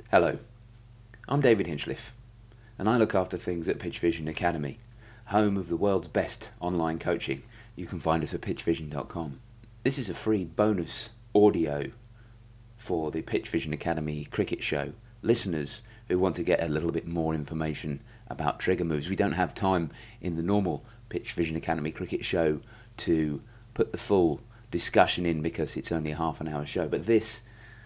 Hello, I'm David Hinchliffe, and I look after things at Pitch Vision Academy, home of the world's best online coaching. You can find us at pitchvision.com. This is a free bonus audio for the Pitch Vision Academy cricket show. Listeners who want to get a little bit more information about trigger moves. We don't have time in the normal Pitch Vision Academy cricket show to put the full discussion in because it's only a half an hour show, but this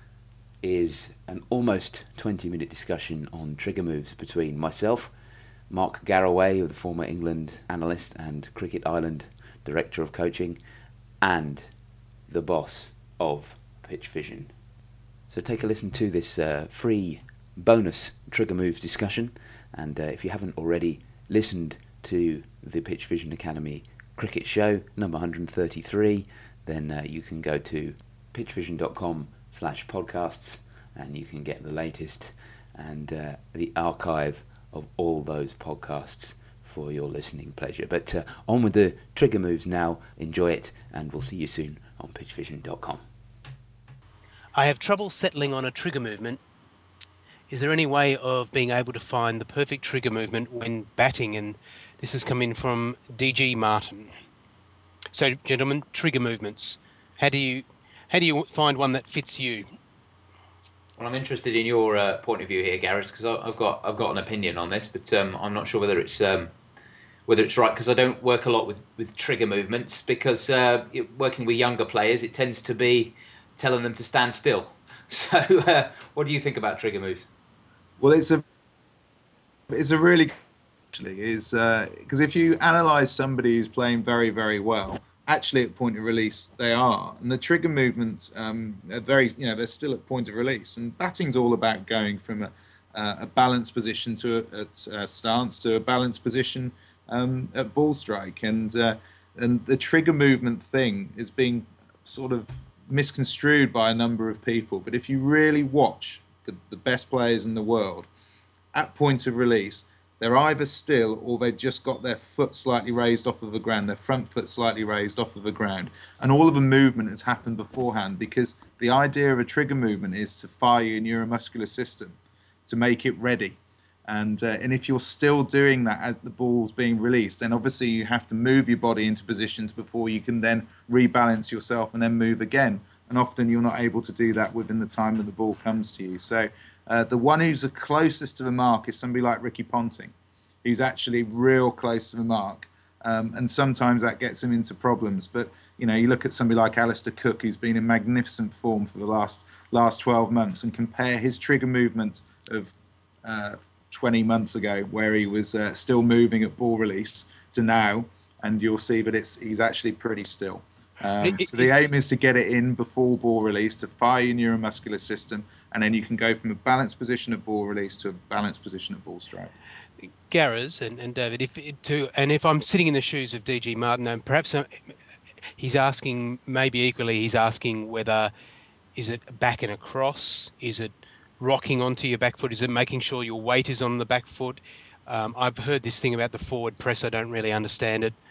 is an almost 20-minute discussion on trigger moves between myself, Mark Garraway, the former England analyst and Cricket Island director of coaching, and the boss of Pitch Vision. So take a listen to this free bonus trigger moves discussion, and if you haven't already listened to the Pitch Vision Academy cricket show, number 133, then you can go to pitchvision.com/podcasts and you can get the latest and the archive of all those podcasts for your listening pleasure. But on with the trigger moves now. Enjoy it, and we'll see you soon on pitchvision.com. I have trouble settling on a trigger movement. Is there any way of being able to find the perfect trigger movement when batting? And this has come in from DG Martin. So, gentlemen, trigger movements. How do you find one that fits you? Well, I'm interested in your point of view here, Gareth, because I've got an opinion on this, but I'm not sure whether it's right, because I don't work a lot with trigger movements. Because working with younger players, it tends to be telling them to stand still. So, what do you think about trigger moves? Well, it's a really because if you analyse somebody who's playing very, very well, actually at point of release they are, and the trigger movements are very, they're still at point of release. And batting's all about going from a balanced position to a stance to a balanced position at ball strike, and the trigger movement thing is being sort of misconstrued by a number of people. But if you really watch the best players in the world at point of release, they're either still or they've just got their foot slightly raised off of the ground, their front foot slightly raised off of the ground. And all of the movement has happened beforehand, because the idea of a trigger movement is to fire your neuromuscular system, to make it ready. And if you're still doing that as the ball's being released, then obviously you have to move your body into positions before you can then rebalance yourself and then move again. And often you're not able to do that within the time that the ball comes to you. So the one who's the closest to the mark is somebody like Ricky Ponting, who's actually real close to the mark. And sometimes that gets him into problems. But, you look at somebody like Alistair Cook, who's been in magnificent form for the last 12 months, and compare his trigger movement of 20 months ago, where he was still moving at ball release, to now, and you'll see that he's actually pretty still. So the aim is to get it in before ball release, to fire your neuromuscular system, and then you can go from a balanced position at ball release to a balanced position at ball strike. Gareth and David, if I'm sitting in the shoes of DG Martin, and perhaps he's asking whether is it back and across, is it rocking onto your back foot, is it making sure your weight is on the back foot? I've heard this thing about the forward press. I don't really understand it.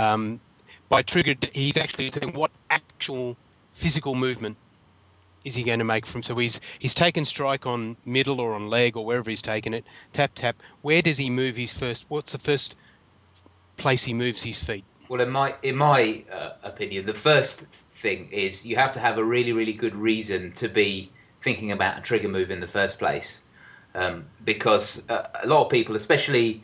By trigger, he's actually saying what actual physical movement is he going to make from? So he's taken strike on middle or on leg or wherever he's taken it. Tap, tap. Where does he move his first? What's the first place he moves his feet? Well, in my opinion, the first thing is you have to have a really, really good reason to be thinking about a trigger move in the first place, because a lot of people, especially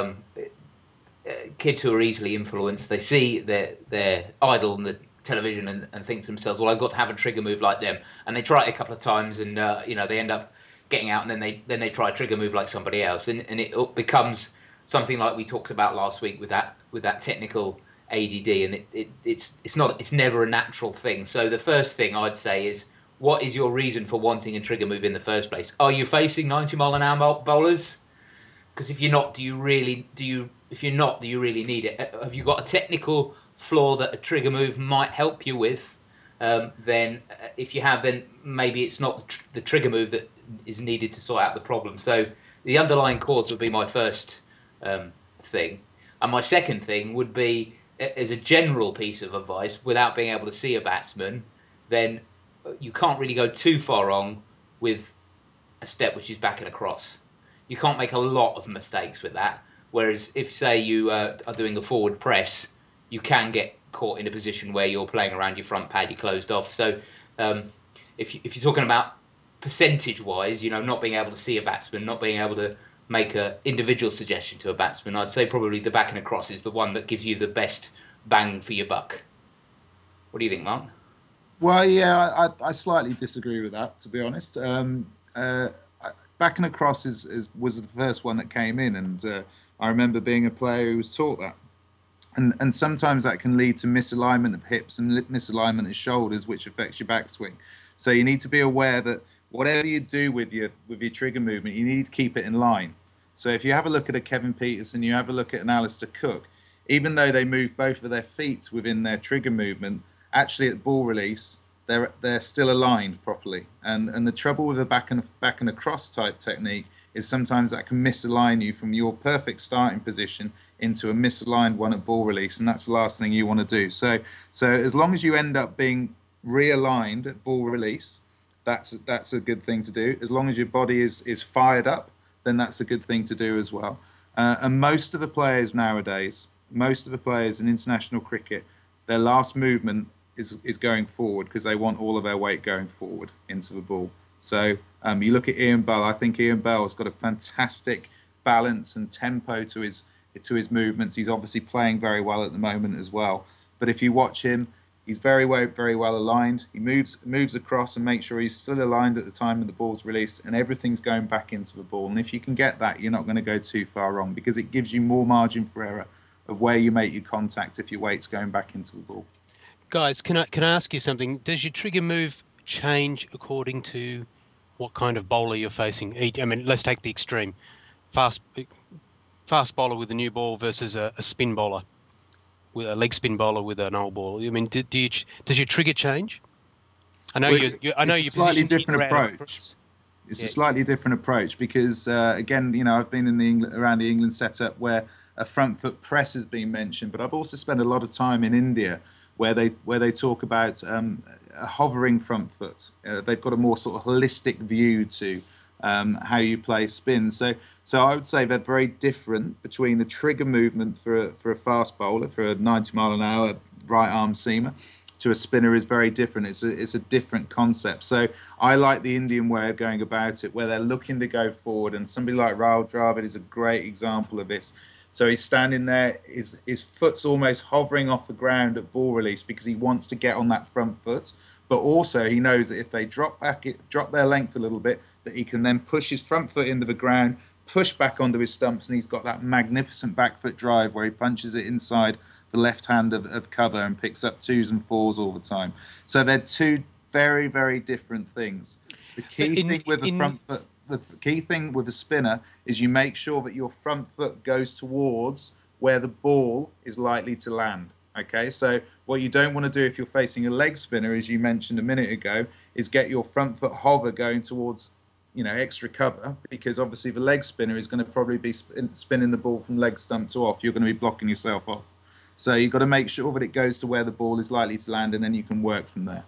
kids who are easily influenced, they see their idol on the television and think to themselves, well, I've got to have a trigger move like them, and they try it a couple of times, and they end up getting out, and then they try a trigger move like somebody else, and it becomes something like we talked about last week with that technical ADD, and it's never a natural thing. So the first thing I'd say is, what is your reason for wanting a trigger move in the first place? Are you facing 90 mile an hour bowlers? Because if you're not, do you really need it? Have you got a technical flaw that a trigger move might help you with? Then if you have, then maybe it's not the trigger move that is needed to sort out the problem. So the underlying cause would be my first thing. And my second thing would be, as a general piece of advice, without being able to see a batsman, then you can't really go too far wrong with a step which is back and across. You can't make a lot of mistakes with that. Whereas if, say, you are doing a forward press, you can get caught in a position where you're playing around your front pad, you're closed off. So if you're talking about percentage-wise, not being able to see a batsman, not being able to make an individual suggestion to a batsman, I'd say probably the back and across is the one that gives you the best bang for your buck. What do you think, Mark? Well, yeah, I slightly disagree with that, to be honest. Back and across was the first one that came in, and I remember being a player who was taught that. And sometimes that can lead to misalignment of hips and misalignment of shoulders, which affects your backswing. So you need to be aware that whatever you do with your trigger movement, you need to keep it in line. So if you have a look at a Kevin Peterson, you have a look at an Alistair Cook, even though they move both of their feet within their trigger movement, actually at ball release, they're still aligned properly. And the trouble with a back and across type technique is sometimes that can misalign you from your perfect starting position into a misaligned one at ball release, and that's the last thing you want to do. So as long as you end up being realigned at ball release, that's a good thing to do. As long as your body is fired up, then that's a good thing to do as well. And most of the players nowadays, most of the players in international cricket, their last movement is going forward because they want all of their weight going forward into the ball. So you look at Ian Bell. I think Ian Bell has got a fantastic balance and tempo to his movements. He's obviously playing very well at the moment as well. But if you watch him, he's very well aligned. He moves across and makes sure he's still aligned at the time of the ball's released, and everything's going back into the ball. And if you can get that, you're not going to go too far wrong because it gives you more margin for error of where you make your contact if your weight's going back into the ball. Guys, can I ask you something? Does your trigger move change according to what kind of bowler you're facing? I mean, let's take the extreme. Fast bowler with a new ball versus a spin bowler, with a leg spin bowler with an old ball. I mean, does your trigger change? I know you're a slightly different approach. It's a slightly different approach because again, I've been around the England setup where a front foot press has been mentioned, but I've also spent a lot of time in India where they talk about a hovering front foot. They've got a more sort of holistic view to how you play spin. So I would say they're very different between the trigger movement for a fast bowler, for a 90 mile an hour right arm seamer, to a spinner is very different. It's a different concept. So I like the Indian way of going about it, where they're looking to go forward. And somebody like Rahul Dravid is a great example of this. So he's standing there, his foot's almost hovering off the ground at ball release because he wants to get on that front foot. But also he knows that if they drop their length a little bit, that he can then push his front foot into the ground, push back onto his stumps, and he's got that magnificent back foot drive where he punches it inside the left hand of cover and picks up 2s and 4s all the time. So they're two very, very different things. The key thing with a front foot, the key thing with a spinner is you make sure that your front foot goes towards where the ball is likely to land. Okay, so what you don't want to do if you're facing a leg spinner, as you mentioned a minute ago, is get your front foot hover going towards, extra cover, because obviously the leg spinner is going to probably be spinning the ball from leg stump to off. You're going to be blocking yourself off. So you've got to make sure that it goes to where the ball is likely to land, and then you can work from there.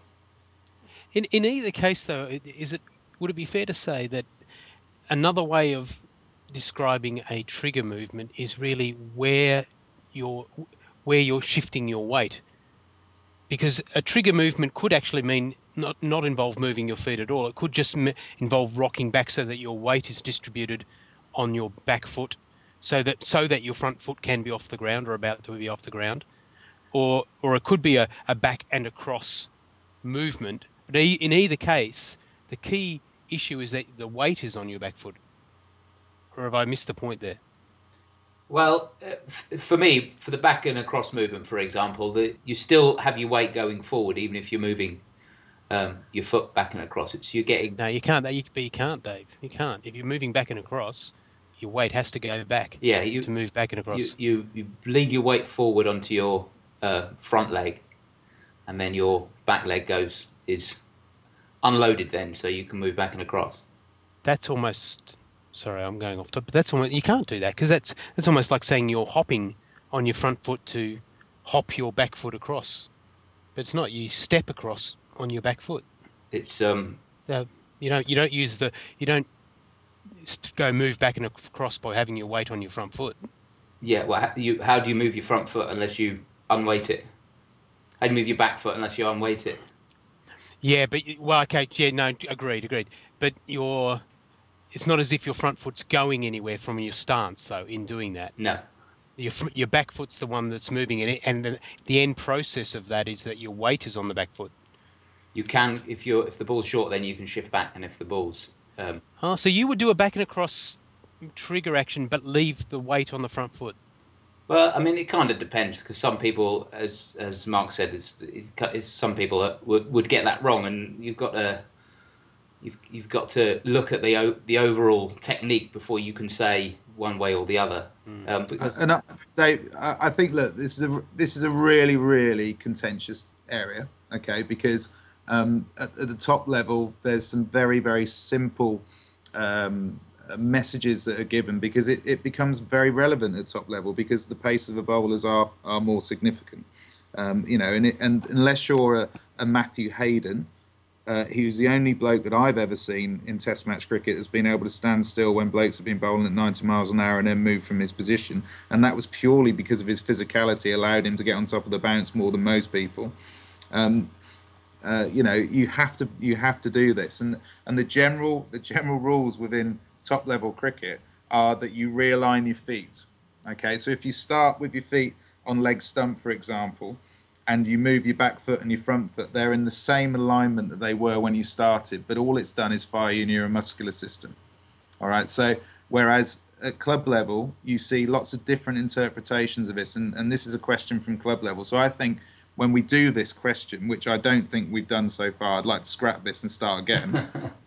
In either case, though, would it be fair to say that another way of describing a trigger movement is really where you're shifting your weight? Because a trigger movement could actually mean not involve moving your feet at all. It could just involve rocking back so that your weight is distributed on your back foot, so that your front foot can be off the ground or about to be off the ground, or it could be a back and across movement. But in either case, the key issue is that the weight is on your back foot. Or have I missed the point there? Well, for me, for the back and across movement, for example, you still have your weight going forward, even if you're moving your foot back and across. You're getting. No, you can't. You can't, Dave. You can't. If you're moving back and across, your weight has to go back. Yeah, to move back and across. You lean your weight forward onto your front leg, and then your back leg is unloaded then, so you can move back and across. That's almost. Sorry, I'm going off top, but that's almost, you can't do that because that's almost like saying you're hopping on your front foot to hop your back foot across. But it's not. You step across on your back foot. It's you don't go move back and across by having your weight on your front foot. Yeah, well, how do you move your front foot unless you unweight it? How do you move your back foot unless you unweight it? Yeah, but okay, yeah, no, agreed. But it's not as if your front foot's going anywhere from your stance, though. In doing that, no, your back foot's the one that's moving it, and the end process of that is that your weight is on the back foot. You can, if the ball's short, then you can shift back, and if the ball's so you would do a back and across trigger action, but leave the weight on the front foot. Well, I mean, it kind of depends, because some people, as Mark said, some people would get that wrong, and you've got to look at the overall technique before you can say one way or the other. Dave, I think, look, this is a really, really contentious area, okay? Because at the top level, there's some very, very simple messages that are given, because it becomes very relevant at top level, because the pace of the bowlers are more significant. And unless you're a Matthew Hayden, who's the only bloke that I've ever seen in Test match cricket has been able to stand still when blokes have been bowling at 90 miles an hour and then move from his position, and that was purely because of his physicality, allowed him to get on top of the bounce more than most people. You have to do this, and the general rules within top level cricket are that you realign your feet. Okay, so if you start with your feet on leg stump, for example, and you move your back foot and your front foot, they're in the same alignment that they were when you started, but all it's done is fire your neuromuscular system. All right, so whereas at club level you see lots of different interpretations of this, and this is a question from club level. So I think when we do this question, which I don't think we've done so far, I'd like to scrap this and start again.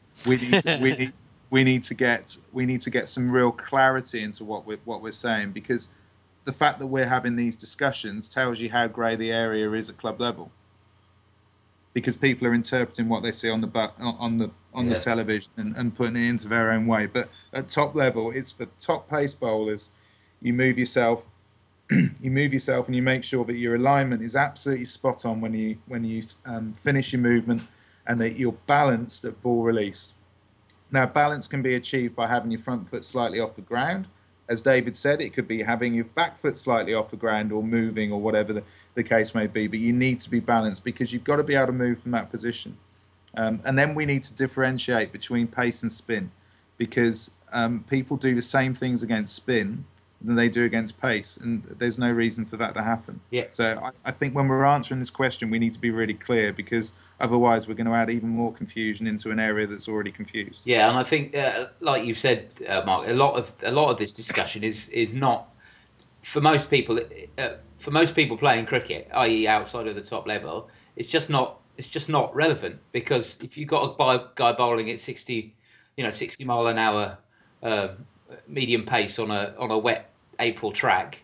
we need to get some real clarity into what we're saying, because the fact that we're having these discussions tells you how grey the area is at club level, because people are interpreting what they see on the television and putting it into their own way. But at top level, it's for top pace bowlers. You move yourself and you make sure that your alignment is absolutely spot on when you finish your movement, and that you're balanced at ball release. Now, balance can be achieved by having your front foot slightly off the ground. As David said, it could be having your back foot slightly off the ground, or moving, or whatever the case may be. But you need to be balanced, because you've got to be able to move from that position. And then we need to differentiate between pace and spin, because people do the same things against spin than they do against pace, and there's no reason for that to happen. Yeah. So I think when we're answering this question, we need to be really clear, because otherwise we're going to add even more confusion into an area that's already confused. Yeah, and I think, like you've said, Mark, a lot of this discussion is not for most people. For most people playing cricket, i.e., outside of the top level, it's just not relevant, because if you've got a guy bowling at 60 mile an hour medium pace on a wet April track,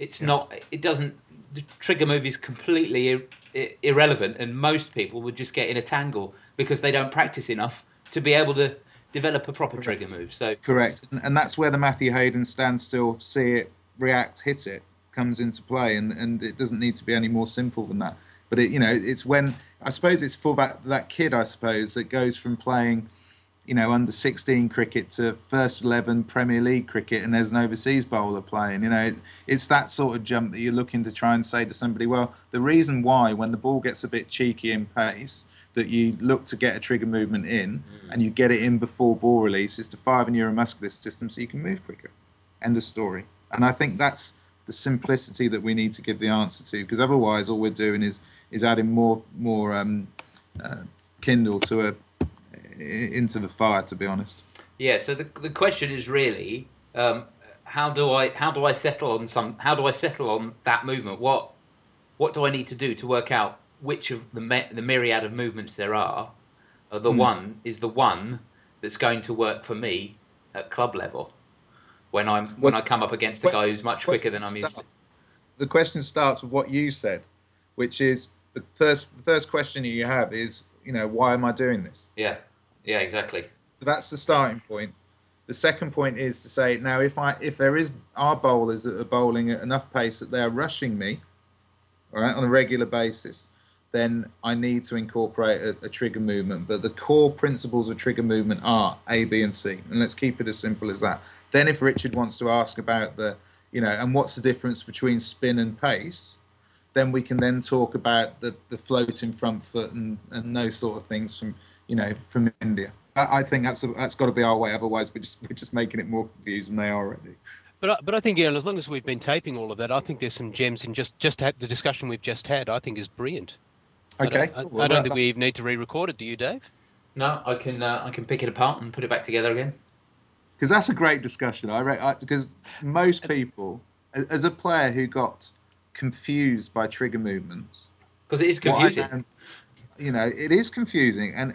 the trigger move is completely irrelevant, and most people would just get in a tangle because they don't practice enough to be able to develop a proper trigger move. So correct, and that's where the Matthew Hayden stand still, see it, react, hit it comes into play, and it doesn't need to be any more simple than that. But it's when, I suppose, it's for that kid, I suppose, that goes from playing under 16 cricket to first 11 Premier League cricket, and there's an overseas bowler playing. It's that sort of jump that you're looking to try and say to somebody, well, the reason why when the ball gets a bit cheeky in pace, that you look to get a trigger movement in, and you get it in before ball release, is to fire the neuromuscular system so you can move quicker. End of story. And I think that's the simplicity that we need to give the answer to, because otherwise all we're doing is adding more kindle into the fire, to be honest. Yeah, so the question is really, how do I settle on that movement? What do I need to do to work out which of the myriad of movements there are the one that's going to work for me at club level when I come up against a guy who's much quicker than I'm used to? The question starts with what you said, which is the first question you have is, why am I doing this? Yeah, exactly. So that's the starting point. The second point is to say, now if there are bowlers that are bowling at enough pace that they're rushing me, all right, on a regular basis, then I need to incorporate a trigger movement. But the core principles of trigger movement are A, B, and C. And let's keep it as simple as that. Then if Richard wants to ask about and what's the difference between spin and pace, then we can then talk about the floating front foot and those sort of things from India. I think that's got to be our way. Otherwise, we're just making it more confused than they are already. But I think, as long as we've been taping all of that, I think there's some gems in just the discussion we've just had. I think is brilliant. Okay. I don't think we even need to re-record it. Do you, Dave? No, I can pick it apart and put it back together again. Because that's a great discussion. Because most people, as a player who got confused by trigger movements, because it is confusing. It is confusing, and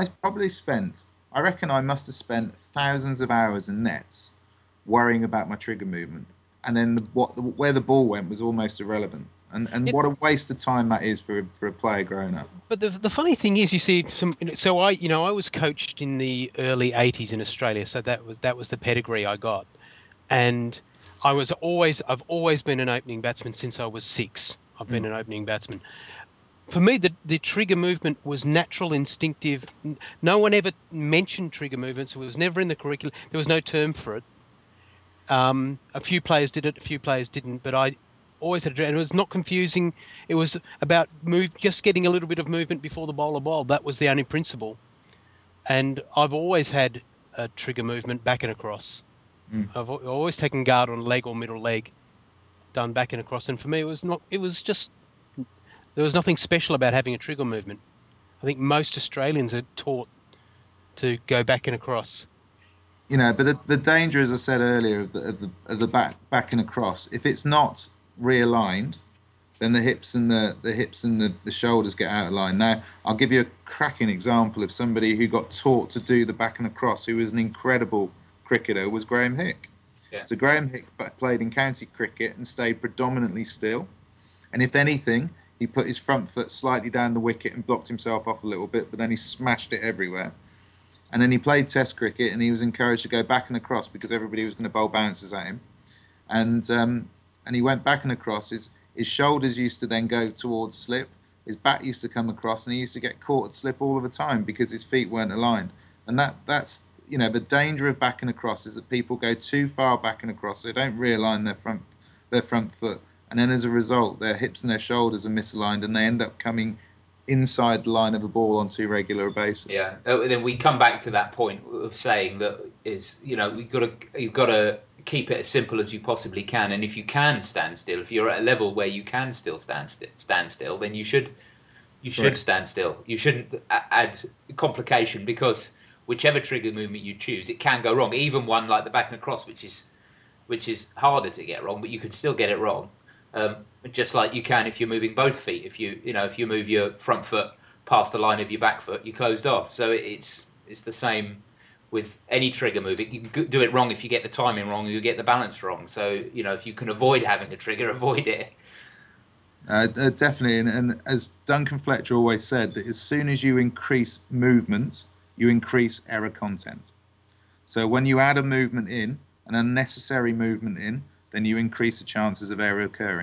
I reckon I must have spent thousands of hours in nets worrying about my trigger movement, and then where the ball went was almost irrelevant. And what a waste of time that is for a player growing up. But the funny thing is, you see, I was coached in the early '80s in Australia, so that was the pedigree I got, and I've always been an opening batsman since I was 6. I've been an opening batsman. For me, the trigger movement was natural, instinctive. No one ever mentioned trigger movements. It was never in the curriculum. There was no term for it. A few players did it, a few players didn't, but I always had it, and it was not confusing. It was about just getting a little bit of movement before the bowler bowled. That was the only principle. And I've always had a trigger movement back and across. I've always taken guard on leg or middle leg, done back and across. And for me, there was nothing special about having a trigger movement. I think most Australians are taught to go back and across. But the danger, as I said earlier, of the back and across, if it's not realigned, then the hips and the shoulders get out of line. Now, I'll give you a cracking example of somebody who got taught to do the back and across, who was an incredible cricketer, was Graham Hick. Yeah. So Graham Hick played in county cricket and stayed predominantly still. And if anything, he put his front foot slightly down the wicket and blocked himself off a little bit, but then he smashed it everywhere. And then he played Test cricket, and he was encouraged to go back and across because everybody was going to bowl bouncers at him. And he went back and across. His shoulders used to then go towards slip. His back used to come across, and he used to get caught at slip all of the time because his feet weren't aligned. And that's the danger of back and across is that people go too far back and across. They don't realign their front foot, and then as a result, their hips and their shoulders are misaligned, and they end up coming inside the line of a ball on too regular a basis. Yeah, then we come back to that point of saying that is, you've got to keep it as simple as you possibly can, and if you can stand still, if you're at a level where you can still stand still, then you should stand still. You shouldn't add complication, because whichever trigger movement you choose, it can go wrong. Even one like the back and across, which is harder to get wrong, but you can still get it wrong. Just like you can if you're moving both feet. If you move your front foot past the line of your back foot, you're closed off. So it's the same with any trigger move. You can do it wrong if you get the timing wrong, or you get the balance wrong. So if you can avoid having a trigger, avoid it. Definitely, and as Duncan Fletcher always said, that as soon as you increase movement, you increase error content. So when you add a movement in, an unnecessary movement in, then you increase the chances of error occurring.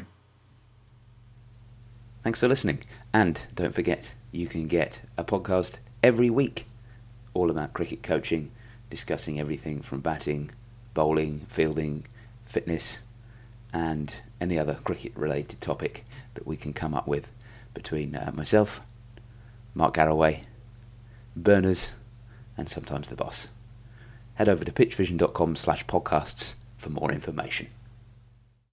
Thanks for listening. And don't forget, you can get a podcast every week all about cricket coaching, discussing everything from batting, bowling, fielding, fitness, and any other cricket-related topic that we can come up with between myself, Mark Garraway, Berners, and sometimes the boss. Head over to pitchvision.com/podcasts for more information.